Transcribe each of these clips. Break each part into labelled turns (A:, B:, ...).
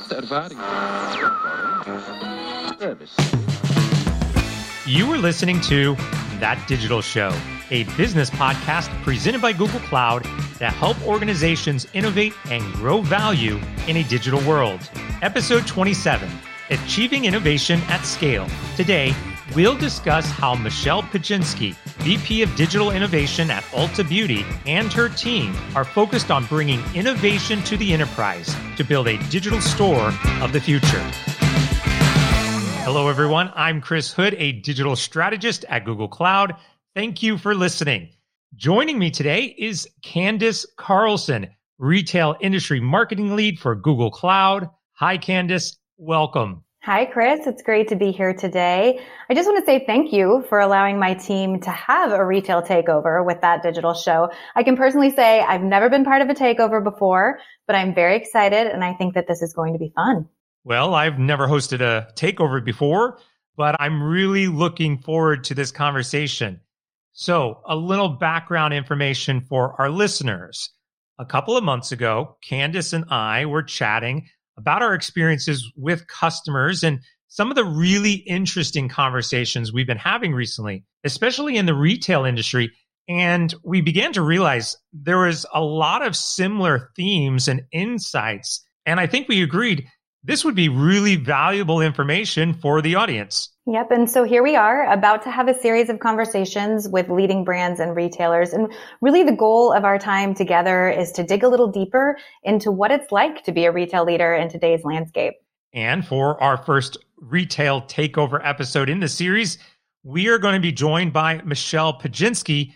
A: ervaring. Service.
B: You are listening to That Digital Show, a business podcast presented by Google Cloud that help organizations innovate and grow value in a digital world. Episode 27, Achieving Innovation at Scale. Today, we'll discuss how Michelle Pajinski, VP of Digital Innovation at Ulta Beauty, and her team are focused on bringing innovation to the enterprise to build a digital store of the future. Hello, everyone. I'm Chris Hood, a digital strategist at Google Cloud. Thank you for listening. Joining me today is Candace Carlson, Retail Industry Marketing Lead for Google Cloud. Hi, Candace. Welcome.
C: Hi, Chris. It's great to be here today. I just want to say thank you for allowing my team to have a retail takeover with That Digital Show. I can personally say I've never been part of a takeover before, but I'm very excited and I think that this is going to be fun.
B: Well, I've never hosted a takeover before, but I'm really looking forward to this conversation. So, a little background information for our listeners. A couple of months ago, Candace and I were chatting about our experiences with customers and some of the really interesting conversations we've been having recently, especially in the retail industry. And we began to realize there was a lot of similar themes and insights. And I think we agreed this would be really valuable information for the audience.
C: Yep. And so here we are about to have a series of conversations with leading brands and retailers. And really the goal of our time together is to dig a little deeper into what it's like to be a retail leader in today's landscape.
B: And for our first retail takeover episode in the series, we are going to be joined by Michelle Pajinski,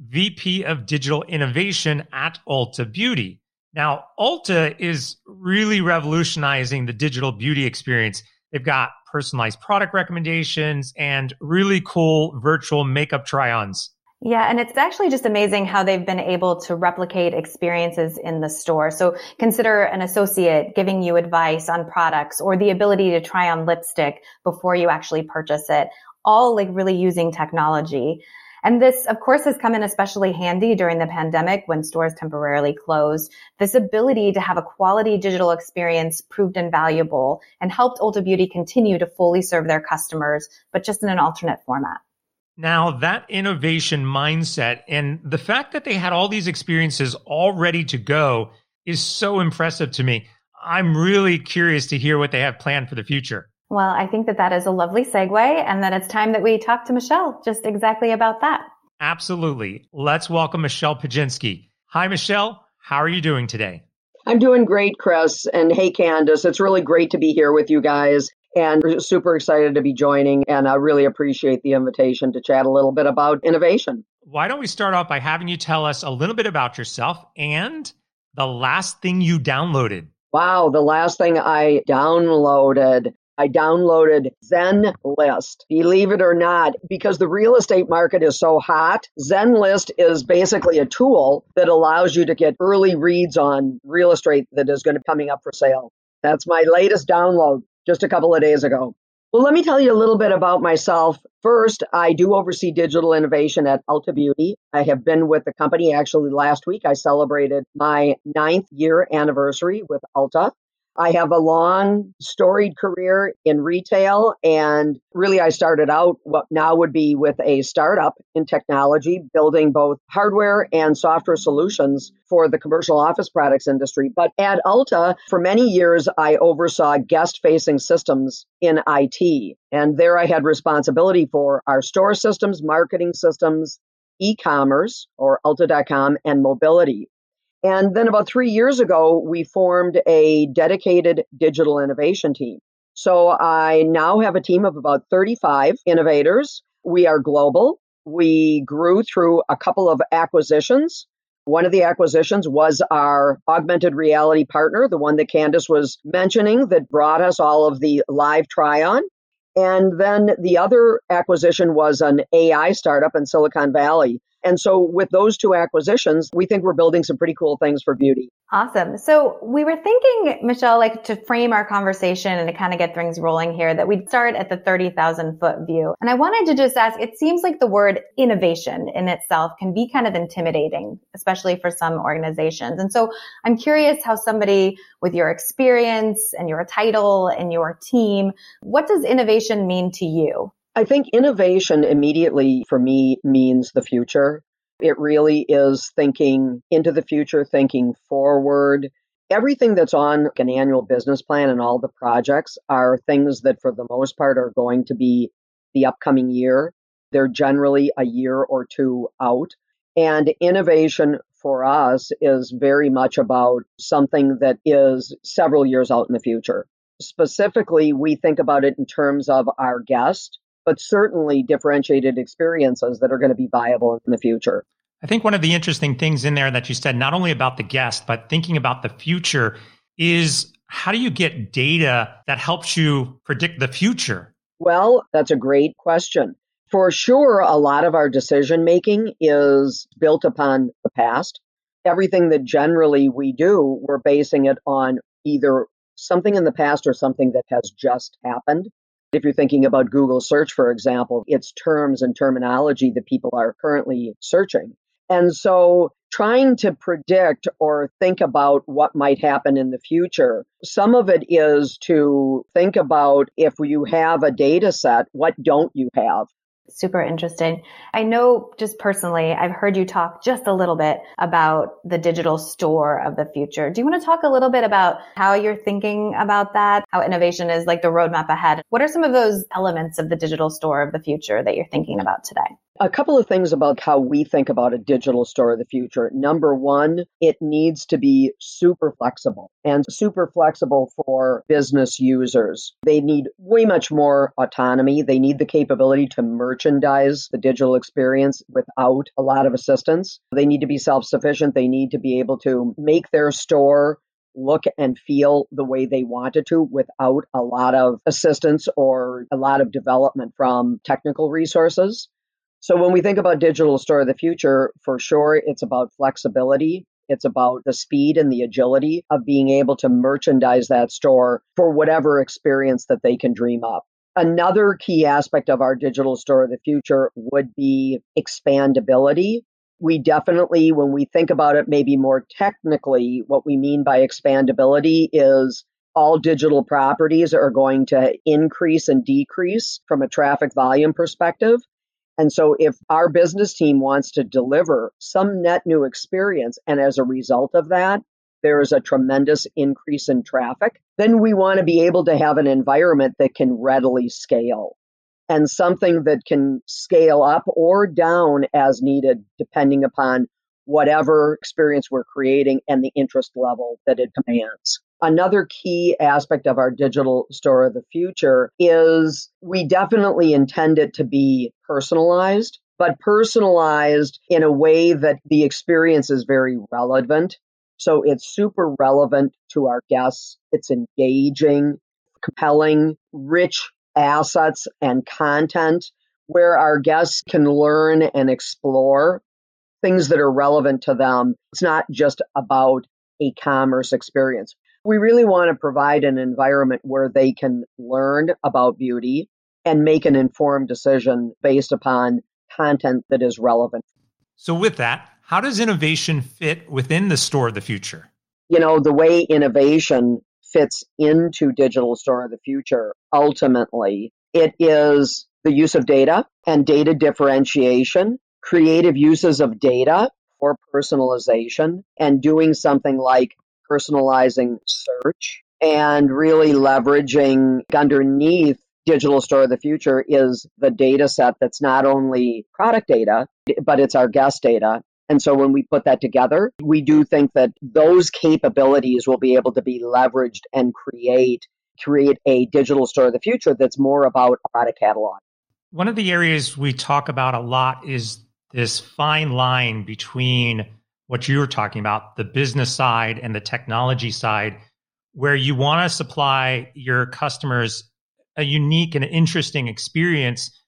B: VP of Digital Innovation at Ulta Beauty. Now, Ulta is really revolutionizing the digital beauty experience. They've got personalized product recommendations and really cool virtual makeup try-ons.
C: Yeah, and it's actually just amazing how they've been able to replicate experiences in the store. So consider an associate giving you advice on products or the ability to try on lipstick before you actually purchase it, all like really using technology. And this, of course, has come in especially handy during the pandemic when stores temporarily closed. This ability to have a quality digital experience proved invaluable and helped Ulta Beauty continue to fully serve their customers, but just in an alternate format.
B: Now, that innovation mindset and the fact that they had all these experiences all ready to go is so impressive to me. I'm really curious to hear what they have planned for the future.
C: Well, I think that that is a lovely segue and that it's time that we talk to Michelle just exactly about that.
B: Absolutely. Let's welcome Michelle Pajinski. Hi, Michelle. How are you doing today?
D: I'm doing great, Chris. And hey, Candace, it's really great to be here with you guys and we're super excited to be joining. And I really appreciate the invitation to chat a little bit about innovation.
B: Why don't we start off by having you tell us a little bit about yourself and the last thing you downloaded?
D: Wow, the last thing I downloaded Zenlist. Believe it or not, because the real estate market is so hot, Zenlist is basically a tool that allows you to get early reads on real estate that is going to be coming up for sale. That's my latest download just a couple of days ago. Well, let me tell you a little bit about myself. First, I do oversee digital innovation at Ulta Beauty. I have been with the company actually last week. I celebrated my 9th year anniversary with Ulta. I have a long, storied career in retail, and really I started out what now would be with a startup in technology, building both hardware and software solutions for the commercial office products industry. But at Ulta, for many years, I oversaw guest-facing systems in IT, and there I had responsibility for our store systems, marketing systems, e-commerce, or Ulta.com, and mobility. And then about 3 years ago, we formed a dedicated digital innovation team. So I now have a team of about 35 innovators. We are global. We grew through a couple of acquisitions. One of the acquisitions was our augmented reality partner, the one that Candace was mentioning that brought us all of the live try-on. And then the other acquisition was an AI startup in Silicon Valley And so with those two acquisitions, we think we're building some pretty cool things for beauty.
C: Awesome. So we were thinking, Michelle, like to frame our conversation and to kind of get things rolling here, that we'd start at the 30,000 foot view. And I wanted to just ask, it seems like the word innovation in itself can be kind of intimidating, especially for some organizations. And so I'm curious how somebody with your experience and your title and your team, what does innovation mean to you?
D: I think innovation immediately for me means the future. It really is thinking into the future, thinking forward. Everything that's on an annual business plan and all the projects are things that for the most part are going to be the upcoming year. They're generally a year or two out. And innovation for us is very much about something that is several years out in the future. Specifically, we think about it in terms of our guest, but certainly differentiated experiences that are going to be viable in the future.
B: I think one of the interesting things in there that you said, not only about the guest, but thinking about the future, is how do you get data that helps you predict the future?
D: Well, that's a great question. For sure, a lot of our decision making is built upon the past. Everything that generally we do, we're basing it on either something in the past or something that has just happened. If you're thinking about Google search, for example, it's terms and terminology that people are currently searching. And so trying to predict or think about what might happen in the future, some of it is to think about if you have a data set, what don't you have?
C: Super interesting. I know just personally, I've heard you talk just a little bit about the digital store of the future. Do you want to talk a little bit about how you're thinking about that, how innovation is like the roadmap ahead? What are some of those elements of the digital store of the future that you're thinking about today?
D: A couple of things about how we think about a digital store of the future. Number one, it needs to be super flexible and super flexible for business users. They need way much more autonomy. They need the capability to merchandise the digital experience without a lot of assistance. They need to be self-sufficient. They need to be able to make their store look and feel the way they want it to without a lot of assistance or a lot of development from technical resources. So when we think about digital store of the future, for sure, it's about flexibility. It's about the speed and the agility of being able to merchandise that store for whatever experience that they can dream up. Another key aspect of our digital store of the future would be expandability. We definitely, when we think about it, maybe more technically, what we mean by expandability is all digital properties are going to increase and decrease from a traffic volume perspective. And so if our business team wants to deliver some net new experience, and as a result of that, there is a tremendous increase in traffic, then we want to be able to have an environment that can readily scale and something that can scale up or down as needed, depending upon whatever experience we're creating and the interest level that it commands. Another key aspect of our digital store of the future is we definitely intend it to be personalized, but personalized in a way that the experience is very relevant. So it's super relevant to our guests. It's engaging, compelling, rich assets and content where our guests can learn and explore things that are relevant to them. It's not just about a commerce experience. We really want to provide an environment where they can learn about beauty and make an informed decision based upon content that is relevant.
B: So with that, how does innovation fit within the store of the future?
D: You know, the way innovation fits into digital store of the future, ultimately, it is the use of data and data differentiation, creative uses of data for personalization, and doing something like personalizing search and really leveraging underneath digital store of the future is the data set that's not only product data, but it's our guest data. And so when we put that together, we do think that those capabilities will be able to be leveraged and create a digital store of the future that's more about a product catalog.
B: One of the areas we talk about a lot is this fine line between what you were talking about, the business side and the technology side, where you want to supply your customers a unique and interesting experience,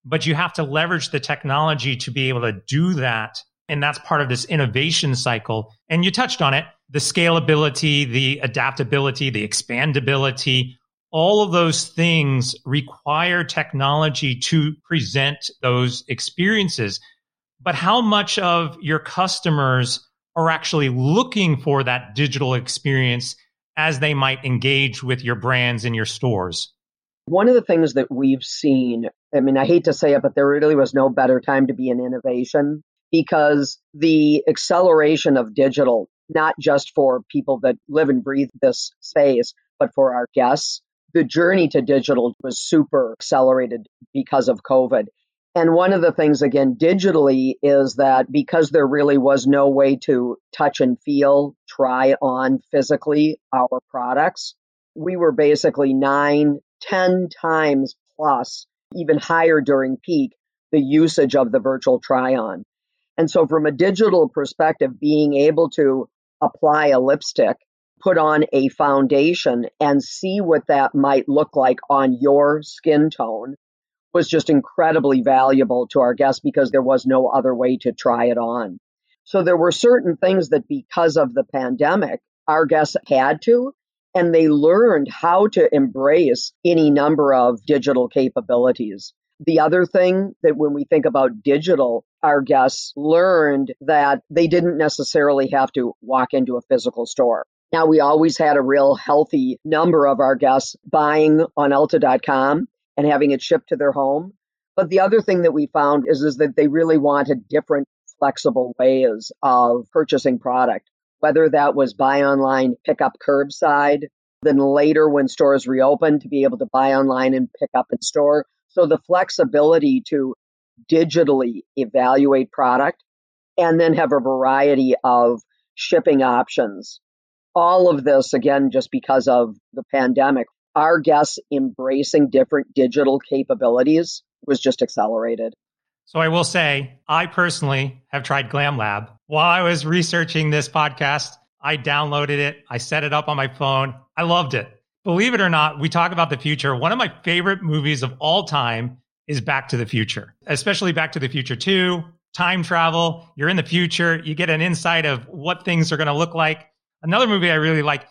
B: but you have to leverage the technology to be able to do that. And that's part of this innovation cycle. And you touched on it, the scalability, the adaptability, the expandability, all of those things require technology to present those experiences. But how much of your customers are actually looking for that digital experience as they might engage with your brands in your stores?
D: One of the things that we've seen, I mean, I hate to say it, but there really was no better time to be in innovation, because the acceleration of digital, not just for people that live and breathe this space, but for our guests, the journey to digital was super accelerated because of COVID. And one of the things, again, digitally, is that because there really was no way to touch and feel, try on physically our products, we were basically 9, 10 times plus, even higher during peak, the usage of the virtual try-on. And so from a digital perspective, being able to apply a lipstick, put on a foundation, and see what that might look like on your skin tone was just incredibly valuable to our guests because there was no other way to try it on. So there were certain things that because of the pandemic, our guests had to, and they learned how to embrace any number of digital capabilities. The other thing that when we think about digital, our guests learned that they didn't necessarily have to walk into a physical store. Now, we always had a real healthy number of our guests buying on Ulta.com and having it shipped to their home. But the other thing that we found is that they really wanted different flexible ways of purchasing product, whether that was buy online, pick up curbside, then later when stores reopened to be able to buy online and pick up in store. So the flexibility to digitally evaluate product and then have a variety of shipping options. All of this, again, just because of the pandemic, our guests embracing different digital capabilities was just accelerated.
B: So I will say, I personally have tried Glam Lab. While I was researching this podcast, I downloaded it. I set it up on my phone. I loved it. Believe it or not, we talk about the future. One of my favorite movies of all time is Back to the Future, especially Back to the Future 2, time travel. You're in the future. You get an insight of what things are going to look like. Another movie I really like,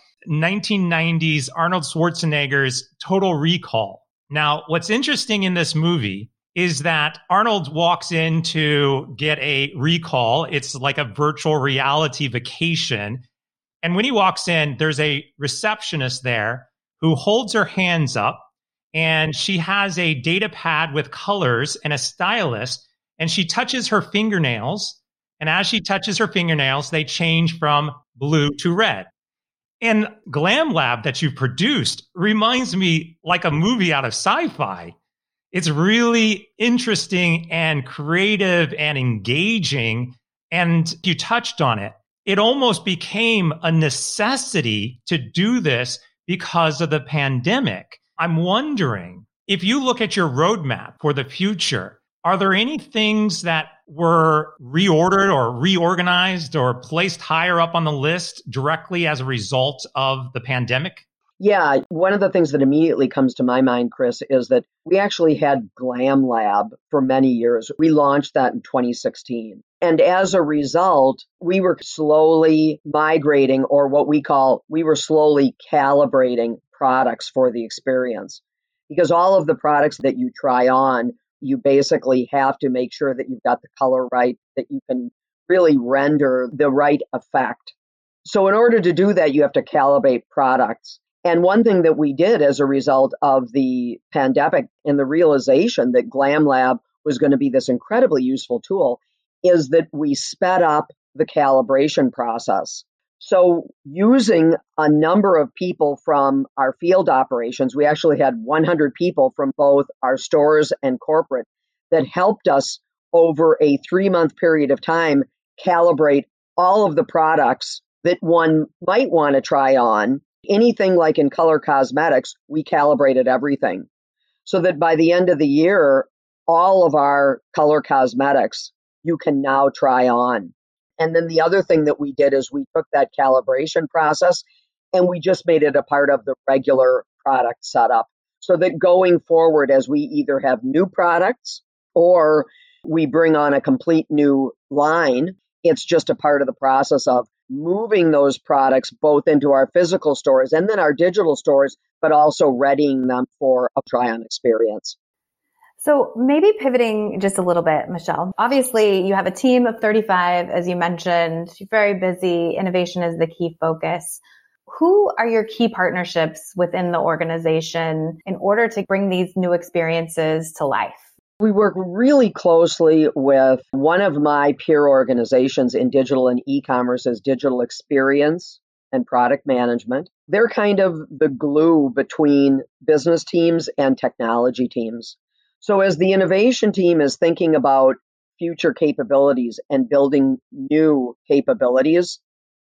B: 1990s Arnold Schwarzenegger's Total Recall. Now, what's interesting in this movie is that Arnold walks in to get a recall. It's like a virtual reality vacation. And when he walks in, there's a receptionist there who holds her hands up, and she has a data pad with colors and a stylus, and she touches her fingernails. And as she touches her fingernails, they change from blue to red. And Glam Lab that you produced reminds me like a movie out of sci-fi. It's really interesting and creative and engaging. And you touched on it. It almost became a necessity to do this because of the pandemic. I'm wondering, if you look at your roadmap for the future, are there any things that were reordered or reorganized or placed higher up on the list directly as a result of the pandemic?
D: Yeah, one of the things that immediately comes to my mind, Chris, is that we actually had Glam Lab for many years. We launched that in 2016. And as a result, we were slowly migrating, or what we were slowly calibrating products for the experience. Because all of the products that you try on, you basically have to make sure that you've got the color right, that you can really render the right effect. So in order to do that, you have to calibrate products. And one thing that we did as a result of the pandemic and the realization that Glam Lab was going to be this incredibly useful tool is that we sped up the calibration process. So using a number of people from our field operations, we actually had 100 people from both our stores and corporate that helped us over a 3-month period of time calibrate all of the products that one might want to try on. Anything like in color cosmetics, we calibrated everything so that by the end of the year, all of our color cosmetics you can now try on. And then the other thing that we did is we took that calibration process and we just made it a part of the regular product setup so that going forward, as we either have new products or we bring on a complete new line. It's just a part of the process of moving those products both into our physical stores and then our digital stores, but also readying them for a try-on experience.
C: So maybe pivoting just a little bit, Michelle. Obviously, you have a team of 35, as you mentioned. You're very busy. Innovation is the key focus. Who are your key partnerships within the organization in order to bring these new experiences to life?
D: We work really closely with one of my peer organizations in digital and e-commerce is Digital Experience and Product Management. They're kind of the glue between business teams and technology teams. So as the innovation team is thinking about future capabilities and building new capabilities,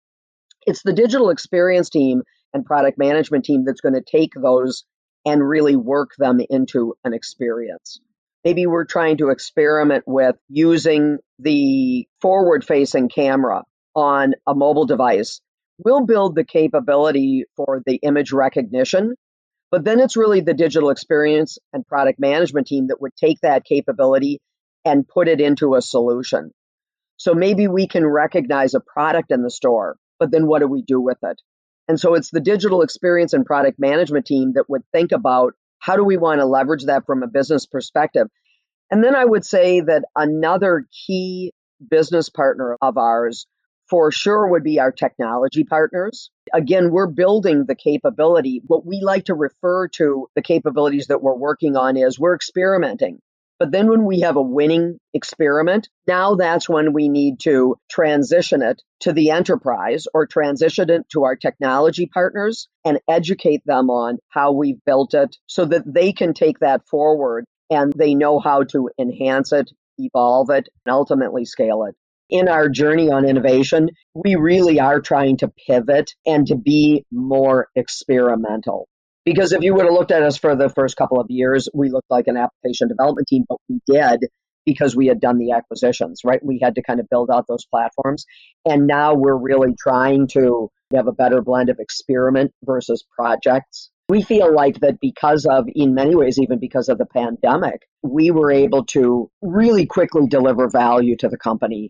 D: it's the digital experience team and product management team that's going to take those and really work them into an experience. Maybe we're trying to experiment with using the forward-facing camera on a mobile device. We'll build the capability for the image recognition, but then it's really the digital experience and product management team that would take that capability and put it into a solution. So maybe we can recognize a product in the store, but then what do we do with it? And so it's the digital experience and product management team that would think about how do we want to leverage that from a business perspective? And then I would say that another key business partner of ours for sure would be our technology partners. Again, we're building the capability. What we like to refer to the capabilities that we're working on is we're experimenting. But then when we have a winning experiment, now that's when we need to transition it to the enterprise or transition it to our technology partners and educate them on how we've built it so that they can take that forward and they know how to enhance it, evolve it, and ultimately scale it. In our journey on innovation, we really are trying to pivot and to be more experimental. Because if you would have looked at us for the first couple of years, we looked like an application development team, but we did because we had done the acquisitions, right? We had to kind of build out those platforms. And now we're really trying to have a better blend of experiment versus projects. We feel like that because of, in many ways, even because of the pandemic, we were able to really quickly deliver value to the company.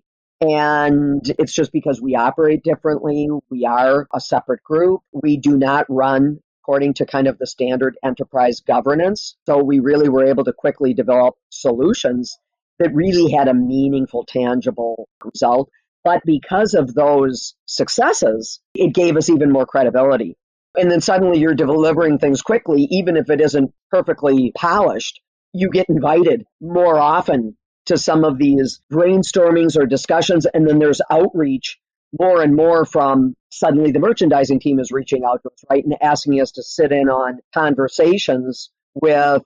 D: And it's just because we operate differently. We are a separate group. We do not run according to kind of the standard enterprise governance. So we really were able to quickly develop solutions that really had a meaningful, tangible result. But because of those successes, it gave us even more credibility. And then suddenly you're delivering things quickly, even if it isn't perfectly polished. You get invited more often to some of these brainstormings or discussions, and then there's outreach more and more from suddenly the merchandising team is reaching out to us, right, and asking us to sit in on conversations with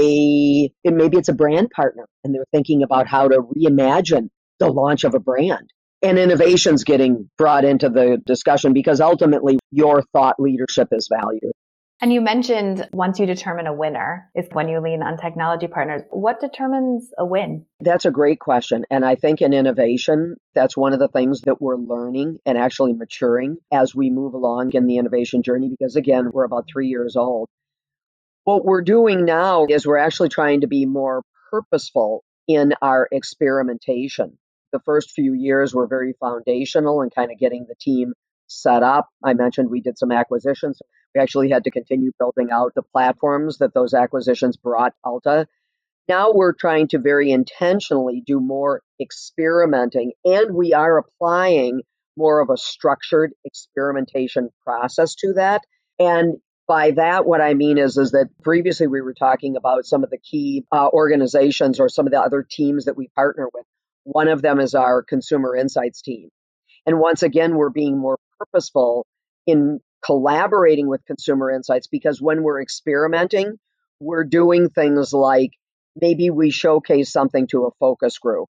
D: and maybe it's a brand partner, and they're thinking about how to reimagine the launch of a brand. And innovation's getting brought into the discussion because ultimately your thought leadership is valued.
C: And you mentioned once you determine a winner is when you lean on technology partners. What determines a win?
D: That's a great question. And I think in innovation, that's one of the things that we're learning and actually maturing as we move along in the innovation journey, because again, we're about 3 years old. What we're doing now is we're actually trying to be more purposeful in our experimentation. The first few years were very foundational and kind of getting the team set up. I mentioned we did some acquisitions. We actually had to continue building out the platforms that those acquisitions brought Alta. Now we're trying to very intentionally do more experimenting, and we are applying more of a structured experimentation process to that. And by that, what I mean is that previously we were talking about some of the key organizations or some of the other teams that we partner with. One of them is our consumer insights team. And once again, we're being more purposeful in collaborating with consumer insights because when we're experimenting, we're doing things like maybe we showcase something to a focus group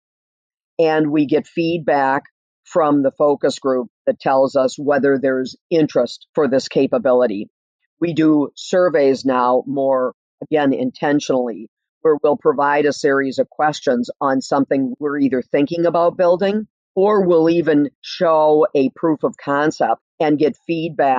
D: and we get feedback from the focus group that tells us whether there's interest for this capability. We do surveys now more, again, intentionally, where we'll provide a series of questions on something we're either thinking about building, or we'll even show a proof of concept and get feedback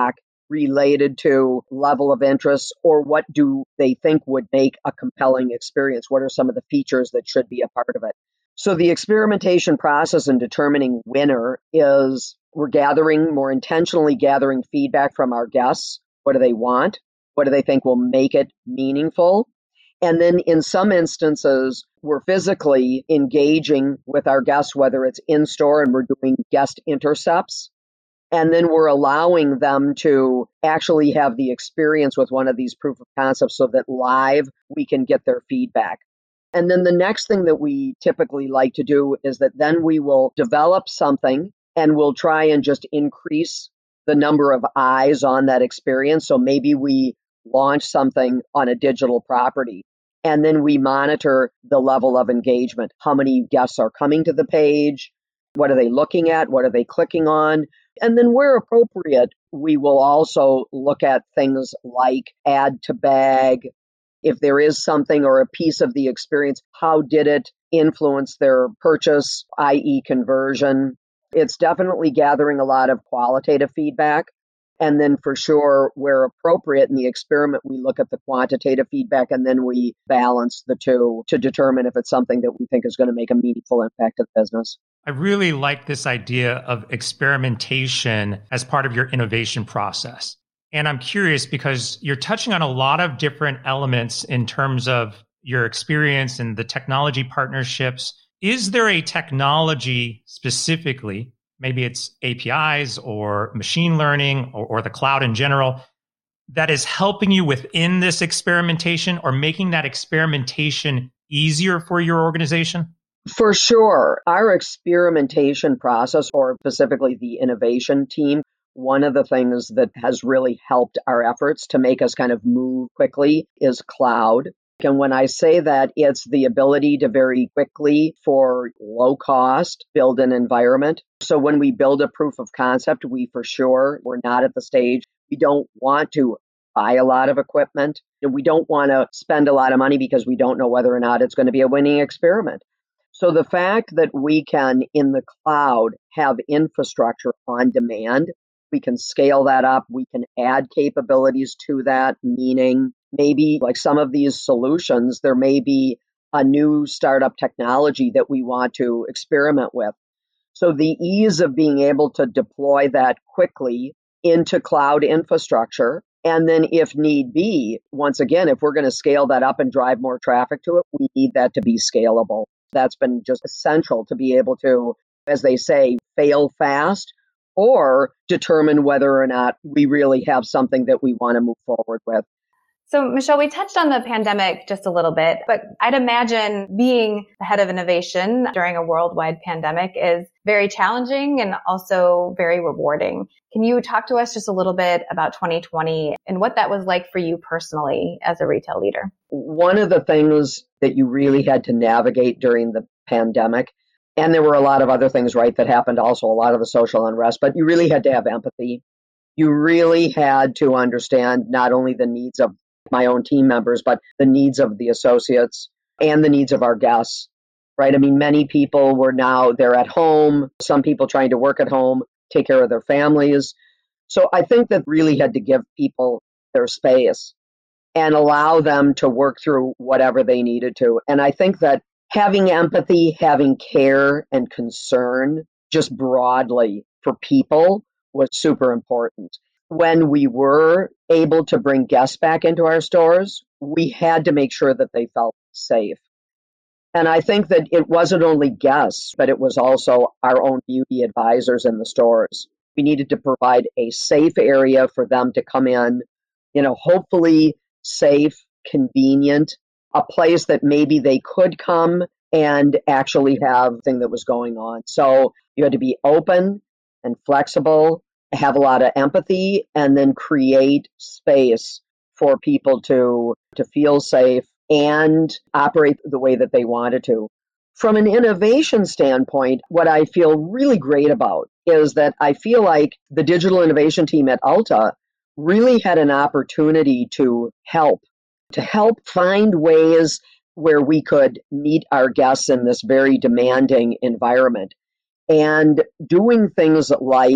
D: related to level of interest, or what do they think would make a compelling experience? What are some of the features that should be a part of it? So the experimentation process in determining winner is we're more intentionally gathering feedback from our guests. What do they want? What do they think will make it meaningful? And then in some instances, we're physically engaging with our guests, whether it's in store and we're doing guest intercepts. And then we're allowing them to actually have the experience with one of these proof of concepts so that live we can get their feedback. And then the next thing that we typically like to do is that then we will develop something and we'll try and just increase the number of eyes on that experience. So maybe we launch something on a digital property and then we monitor the level of engagement. How many guests are coming to the page? What are they looking at? What are they clicking on? And then where appropriate, we will also look at things like add to bag. If there is something or a piece of the experience, how did it influence their purchase, i.e. conversion? It's definitely gathering a lot of qualitative feedback. And then for sure, where appropriate in the experiment, we look at the quantitative feedback and then we balance the two to determine if it's something that we think is going to make a meaningful impact to the business.
B: I really like this idea of experimentation as part of your innovation process. And I'm curious because you're touching on a lot of different elements in terms of your experience and the technology partnerships. Is there a technology specifically, maybe it's APIs or machine learning or the cloud in general, that is helping you within this experimentation or making that experimentation easier for your organization?
D: For sure. Our experimentation process, or specifically the innovation team, one of the things that has really helped our efforts to make us kind of move quickly is cloud. And when I say that, it's the ability to very quickly, for low cost, build an environment. So when we build a proof of concept, we're not at the stage. We don't want to buy a lot of equipment. And we don't want to spend a lot of money because we don't know whether or not it's going to be a winning experiment. So the fact that we can, in the cloud, have infrastructure on demand, we can scale that up. We can add capabilities to that, meaning maybe like some of these solutions, there may be a new startup technology that we want to experiment with. So the ease of being able to deploy that quickly into cloud infrastructure. And then if need be, once again, if we're going to scale that up and drive more traffic to it, we need that to be scalable. That's been just essential to be able to, as they say, fail fast or determine whether or not we really have something that we want to move forward with.
C: So, Michelle, we touched on the pandemic just a little bit, but I'd imagine being the head of innovation during a worldwide pandemic is very challenging and also very rewarding. Can you talk to us just a little bit about 2020 and what that was like for you personally as a retail leader?
D: One of the things that you really had to navigate during the pandemic, and there were a lot of other things, right, that happened also, a lot of the social unrest, but you really had to have empathy. You really had to understand not only the needs of my own team members, but the needs of the associates and the needs of our guests, right? I mean, many people they're at home, some people trying to work at home, take care of their families. So I think that really had to give people their space and allow them to work through whatever they needed to. And I think that having empathy, having care and concern just broadly for people was super important. When we were able to bring guests back into our stores, we had to make sure that they felt safe. And I think that it wasn't only guests, but it was also our own beauty advisors in the stores. We needed to provide a safe area for them to come in, hopefully safe, convenient, a place that maybe they could come and actually have the thing that was going on. So you had to be open and flexible, have a lot of empathy, and then create space for people to feel safe and operate the way that they wanted to. From an innovation standpoint, what I feel really great about is that I feel like the digital innovation team at Ulta really had an opportunity to help find ways where we could meet our guests in this very demanding environment. And doing things like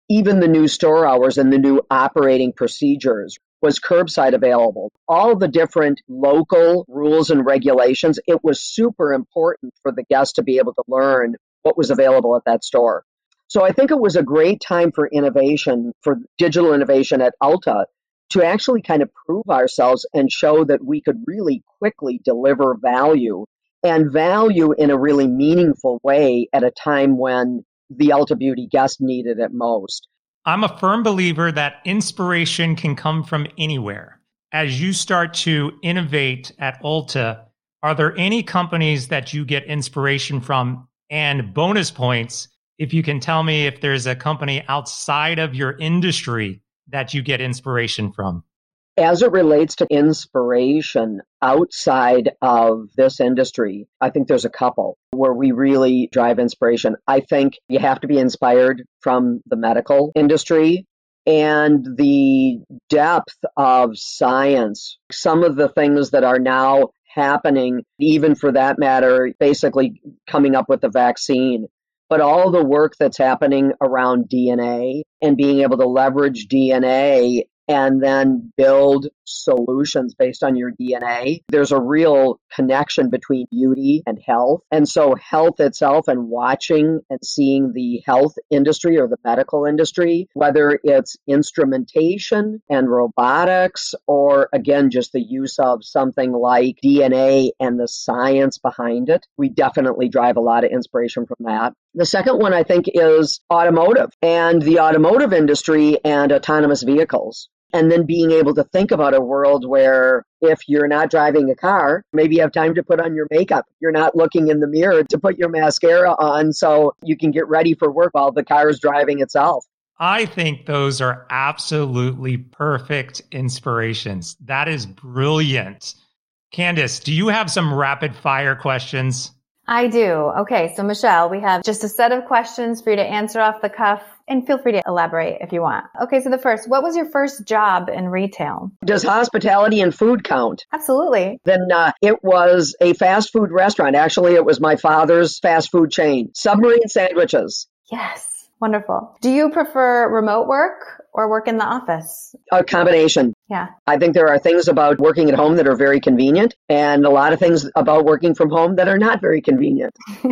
D: even the new store hours and the new operating procedures. Was curbside available? All the different local rules and regulations, it was super important for the guests to be able to learn what was available at that store. So I think it was a great time for innovation, for digital innovation at Ulta, to actually kind of prove ourselves and show that we could really quickly deliver value, and value in a really meaningful way at a time when the Ulta Beauty guest needed it most.
B: I'm a firm believer that inspiration can come from anywhere. As you start to innovate at Ulta, are there any companies that you get inspiration from? And bonus points, if you can tell me if there's a company outside of your industry that you get inspiration from.
D: As it relates to inspiration outside of this industry, I think there's a couple where we really drive inspiration. I think you have to be inspired from the medical industry and the depth of science. Some of the things that are now happening, even for that matter, basically coming up with the vaccine. But all the work that's happening around DNA and being able to leverage DNA and then build solutions based on your DNA. There's a real connection between beauty and health. And so health itself, and watching and seeing the health industry or the medical industry, whether it's instrumentation and robotics, or again, just the use of something like DNA and the science behind it, we definitely drive a lot of inspiration from that. The second one, I think, is automotive and the automotive industry and autonomous vehicles. And then being able to think about a world where if you're not driving a car, maybe you have time to put on your makeup. You're not looking in the mirror to put your mascara on so you can get ready for work while the car is driving itself.
B: I think those are absolutely perfect inspirations. That is brilliant. Candace, do you have some rapid fire questions?
C: I do. Okay, so Michelle, we have just a set of questions for you to answer off the cuff, and feel free to elaborate if you want. Okay, so the first, what was your first job in retail?
D: Does hospitality and food count?
C: Absolutely.
D: Then it was a fast food restaurant. Actually, it was my father's fast food chain. Submarine sandwiches.
C: Yes. Wonderful. Do you prefer remote work or work in the office?
D: A combination.
C: Yeah.
D: I think there are things about working at home that are very convenient, and a lot of things about working from home that are not very convenient.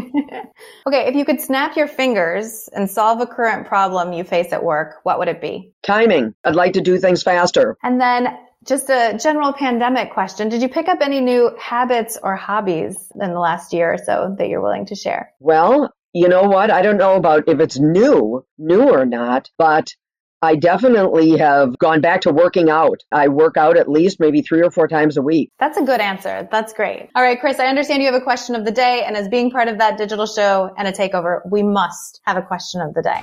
C: Okay, if you could snap your fingers and solve a current problem you face at work, what would it be?
D: Timing. I'd like to do things faster.
C: And then just a general pandemic question. Did you pick up any new habits or hobbies in the last year or so that you're willing to share?
D: Well, you know what? I don't know about if it's new or not, but I definitely have gone back to working out. I work out at least maybe 3 or 4 times a week.
C: That's a good answer. That's great. All right, Chris, I understand you have a question of the day, and as being part of that digital show and a takeover, we must have a question of the day.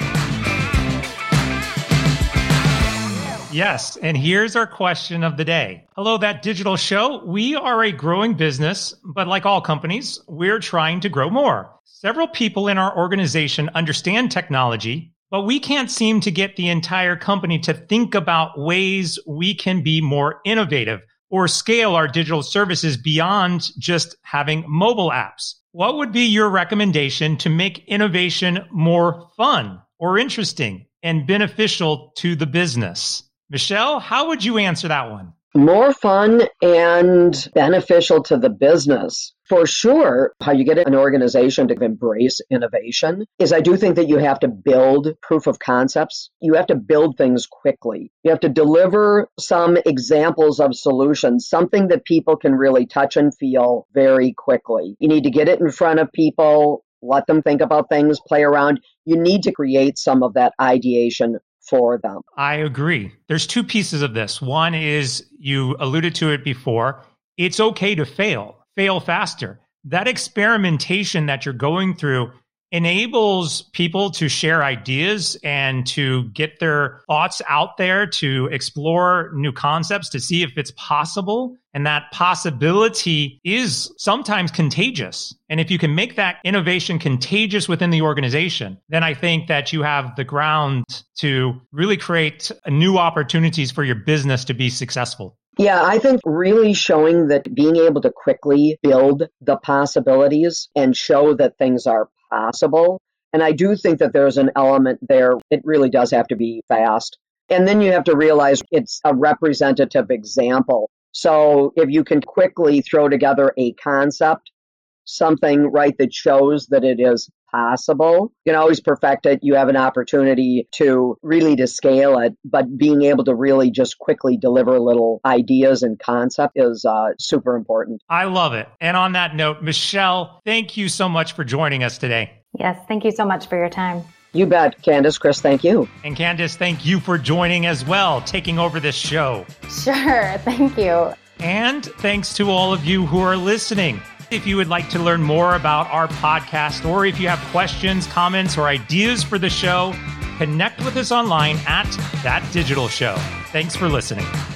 B: Yes, and here's our question of the day. Hello, That Digital Show. We are a growing business, but like all companies, we're trying to grow more. Several people in our organization understand technology, but we can't seem to get the entire company to think about ways we can be more innovative or scale our digital services beyond just having mobile apps. What would be your recommendation to make innovation more fun or interesting and beneficial to the business? Michelle, how would you answer that one?
D: More fun and beneficial to the business. For sure, how you get an organization to embrace innovation is I do think that you have to build proof of concepts. You have to build things quickly. You have to deliver some examples of solutions, something that people can really touch and feel very quickly. You need to get it in front of people, let them think about things, play around. You need to create some of that ideation for them.
B: I agree. There's 2 pieces of this. One is, you alluded to it before, it's okay to fail faster. That experimentation that you're going through enables people to share ideas and to get their thoughts out there, to explore new concepts, to see if it's possible. And that possibility is sometimes contagious. And if you can make that innovation contagious within the organization, then I think that you have the ground to really create new opportunities for your business to be successful.
D: Yeah, I think really showing that being able to quickly build the possibilities and show that things are possible And I do think that there's an element there. It really does have to be fast. And then you have to realize it's a representative example. So if you can quickly throw together a concept, something, right, that shows that it is possible, you can always perfect it. You have an opportunity to really to scale it, but being able to really just quickly deliver little ideas and concept is super important.
B: I love it. And on that note, Michelle, thank you so much for joining us today.
C: Yes, thank you so much for your time.
D: You bet, Candace. Chris, thank you.
B: And Candace, thank you for joining as well, taking over this show.
C: Sure, thank you.
B: And thanks to all of you who are listening. If you would like to learn more about our podcast, or if you have questions, comments, or ideas for the show, connect with us online at That Digital Show. Thanks for listening.